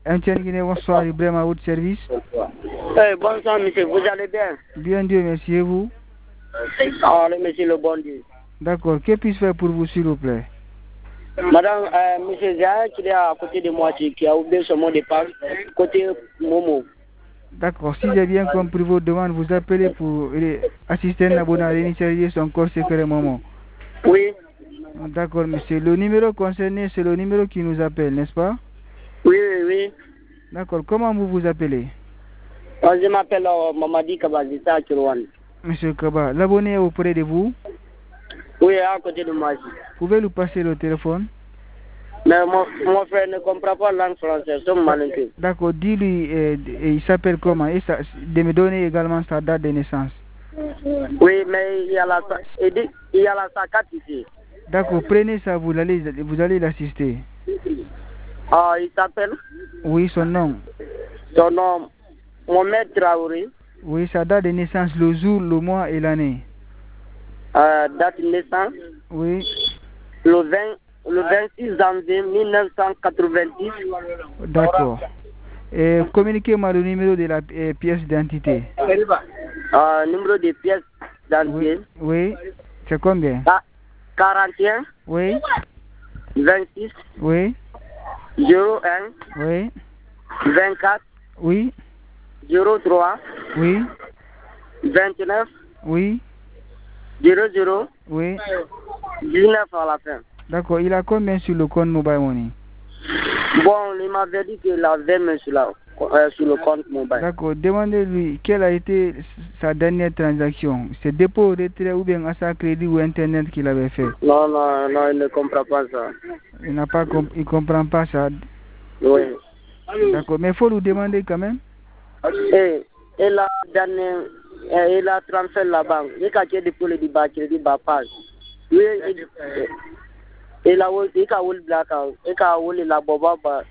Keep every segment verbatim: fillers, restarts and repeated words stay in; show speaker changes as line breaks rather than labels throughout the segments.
M T N Guinée, bonsoir, Ibrahim à votre service.
Eh, bonsoir, monsieur, vous allez bien?
Bien Dieu, merci, et vous?
Ah, le monsieur, le bon Dieu.
D'accord, que puis-je faire pour vous, s'il vous plaît?
Madame, euh, monsieur Zia, qui est à côté de moi, qui a oublié son mot de passe, côté Momo.
D'accord, si j'ai bien compris vos demandes, vous appelez pour assister à un abonné à l'initiative son corps secret Momo.
Oui.
D'accord, monsieur. Le numéro concerné, c'est le numéro qui nous appelle, n'est-ce pas?
Oui, oui, oui.
D'accord, comment vous vous appelez?
Moi, je m'appelle euh, Mamadi Kabazita Kirwan.
Monsieur Kaba, l'abonné est auprès de vous?
Oui, à côté de moi.
Pouvez-vous passer le téléphone?
Mais mon, mon frère ne comprend pas la langue française, c'est malinqué.
D'accord, dis-lui, euh, il s'appelle comment? Et ça, de me donner également sa date de naissance.
Oui, mais il y a la, il dit, il y a la saccade ici.
D'accord, prenez ça, vous allez, vous allez l'assister.
Ah, il s'appelle?
Oui, son nom.
Son nom, Mohamed Traoré.
Oui, sa date de naissance, le jour, le mois et l'année.
Euh, date de naissance?
Oui.
Le vingt, le vingt-six janvier mille neuf cent quatre-vingt-dix.
D'accord. Et communiquez-moi le numéro de la euh, pièce d'identité.
Euh, numéro de pièce d'identité.
Oui. Oui. C'est combien?
quarante et un.
Oui.
vingt-six.
Oui.
zéro un.
Oui.
vingt-quatre.
Oui.
zéro trois.
Oui.
vingt-neuf.
Oui.
zéro zéro.
Oui.
dix-neuf à la fin.
D'accord. Il a combien sur le compte Mobile Money?
Bon, il m'avait dit qu'il avait mis sur, la, euh, sur le compte mobile.
D'accord. Demandez-lui quelle a été sa dernière transaction. C'est dépôt, retrait ou bien achat crédit ou internet qu'il avait fait?
Non, non, non, il ne comprend pas ça.
Il n'a pas comp il comprend pas ça.
Oui.
D'accord. Mais il faut lui demander quand même.
Et, et la dernière, et la transfert la banque. Il a été pour le débat, crédit bas page. Oui, et la wol, il a wol blackout, il a wol la boba bas.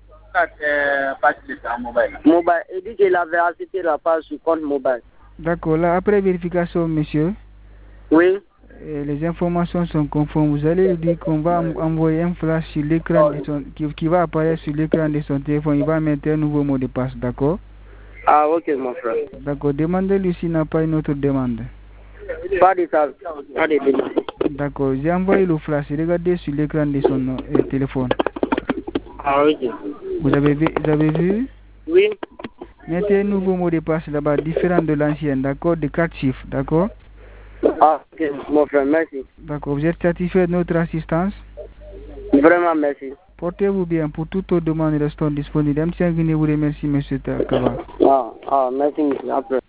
Mobile. Mobile. Il dit qu'il avait assisté la page sur compte mobile.
D'accord. Là, après vérification, monsieur.
Oui.
Et les informations sont conformes. Vous allez lui dire qu'on va envoyer un flash sur l'écran de son, qui, qui va apparaître sur l'écran de son téléphone. Il va mettre un nouveau mot de passe, d'accord?
Ah, ok, mon frère.
D'accord. Demandez-lui s'il n'a pas une autre demande.
Pas de ça. Pas de demande.
D'accord. J'ai envoyé le flash. Regardez sur l'écran de son euh, téléphone.
Ah, ok.
Vous avez, vu, vous avez vu?
Oui.
Mettez un nouveau mot de passe là-bas, différent de l'ancien, d'accord? De quatre chiffres, d'accord?
Ah, ok, mon frère, merci.
D'accord. Vous êtes satisfait de notre assistance?
Vraiment, merci.
Portez-vous bien. Pour toute autre demande, restons disponibles. M T N Guinée vous remercie, monsieur Kaba.
Ah, ah, merci, monsieur. Après.